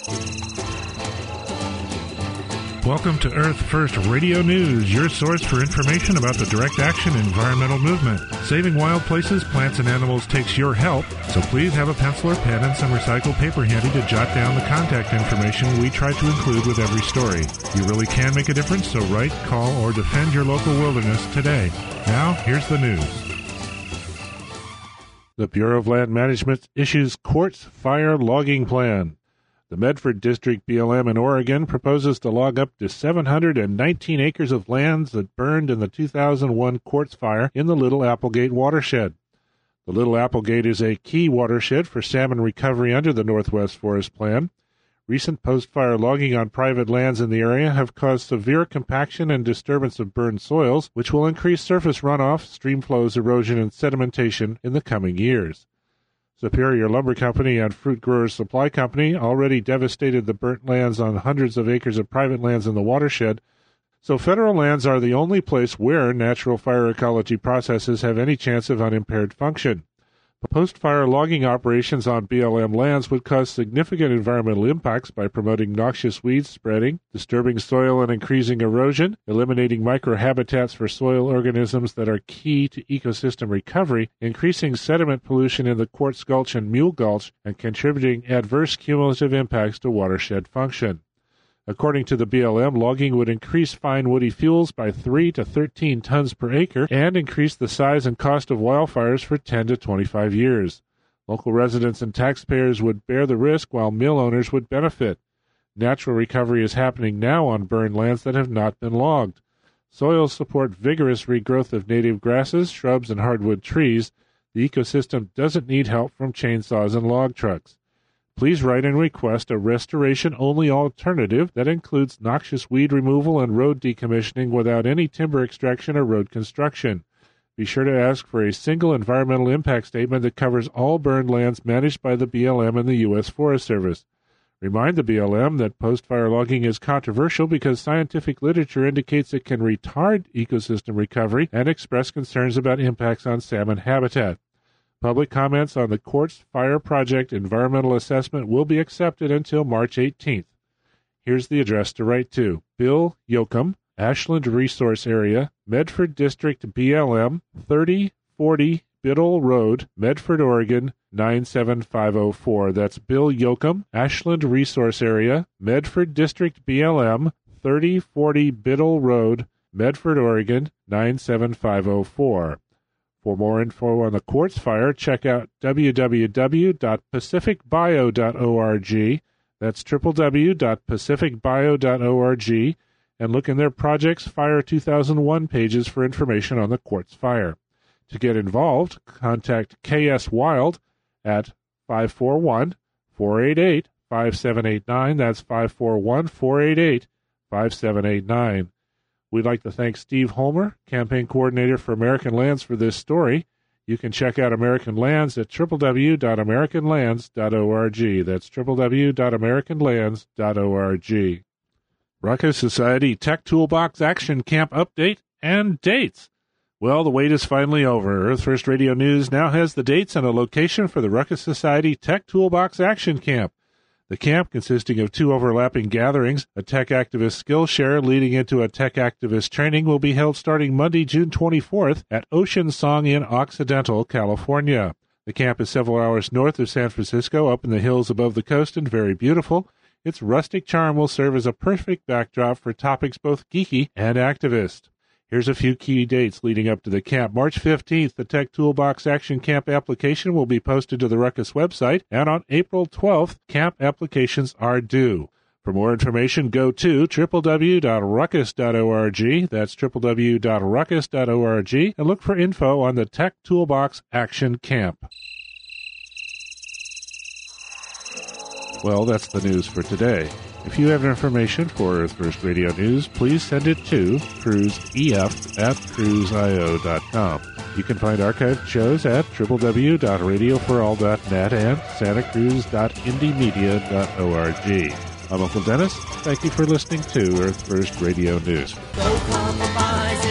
Welcome to Earth First Radio News, your source for information about the direct action environmental movement. Saving wild places, plants, and animals takes your help, so please have a pencil or pen and some recycled paper handy to jot down the contact information we try to include with every story. You really can make a difference, so write, call, or defend your local wilderness today. Now, here's the news. The Bureau of Land Management issues Quartz Fire Logging Plan. The Medford District BLM in Oregon proposes to log up to 719 acres of lands that burned in the 2001 Quartz Fire in the Little Applegate watershed. The Little Applegate is a key watershed for salmon recovery under the Northwest Forest Plan. Recent post-fire logging on private lands in the area have caused severe compaction and disturbance of burned soils, which will increase surface runoff, stream flows, erosion, and sedimentation in the coming years. Superior Lumber Company and Fruit Growers Supply Company already devastated the burnt lands on hundreds of acres of private lands in the watershed, so federal lands are the only place where natural fire ecology processes have any chance of unimpaired function. Post-fire logging operations on BLM lands would cause significant environmental impacts by promoting noxious weeds spreading, disturbing soil and increasing erosion, eliminating microhabitats for soil organisms that are key to ecosystem recovery, increasing sediment pollution in the Quartz Gulch and Mule Gulch, and contributing adverse cumulative impacts to watershed function. According to the BLM, logging would increase fine woody fuels by 3 to 13 tons per acre and increase the size and cost of wildfires for 10 to 25 years. Local residents and taxpayers would bear the risk while mill owners would benefit. Natural recovery is happening now on burned lands that have not been logged. Soils support vigorous regrowth of native grasses, shrubs, and hardwood trees. The ecosystem doesn't need help from chainsaws and log trucks. Please write and request a restoration-only alternative that includes noxious weed removal and road decommissioning without any timber extraction or road construction. Be sure to ask for a single environmental impact statement that covers all burned lands managed by the BLM and the U.S. Forest Service. Remind the BLM that post-fire logging is controversial because scientific literature indicates it can retard ecosystem recovery and express concerns about impacts on salmon habitat. Public comments on the Quartz Fire Project environmental assessment will be accepted until March 18th. Here's the address to write to: Bill Yoakum, Ashland Resource Area, Medford District BLM, 3040 Biddle Road, Medford, Oregon, 97504. That's Bill Yoakum, Ashland Resource Area, Medford District BLM, 3040 Biddle Road, Medford, Oregon, 97504. For more info on the Quartz Fire, check out www.pacificbio.org. That's www.pacificbio.org, and look in their Projects Fire 2001 pages for information on the Quartz Fire. To get involved, contact KS Wild at 541-488-5789. That's 541-488-5789. We'd like to thank Steve Holmer, Campaign Coordinator for American Lands, for this story. You can check out American Lands at www.americanlands.org. That's www.americanlands.org. Ruckus Society Tech Toolbox Action Camp update and dates. Well, the wait is finally over. Earth First Radio News now has the dates and a location for the Ruckus Society Tech Toolbox Action Camp. The camp, consisting of 2 overlapping gatherings, a tech activist Skillshare leading into a tech activist training, will be held starting Monday, June 24th at Ocean Song in Occidental, California. The camp is several hours north of San Francisco, up in the hills above the coast, and very beautiful. Its rustic charm will serve as a perfect backdrop for topics both geeky and activist. Here's a few key dates leading up to the camp. March 15th, the Tech Toolbox Action Camp application will be posted to the Ruckus website, and on April 12th, camp applications are due. For more information, go to www.ruckus.org. That's www.ruckus.org, and look for info on the Tech Toolbox Action Camp. Well, that's the news for today. If you have information for Earth First Radio News, please send it to cruiseef@cruiseio.com. You can find archived shows at www.radioforall.net and santacruz.indiemedia.org. I'm Uncle Dennis. Thank you for listening to Earth First Radio News.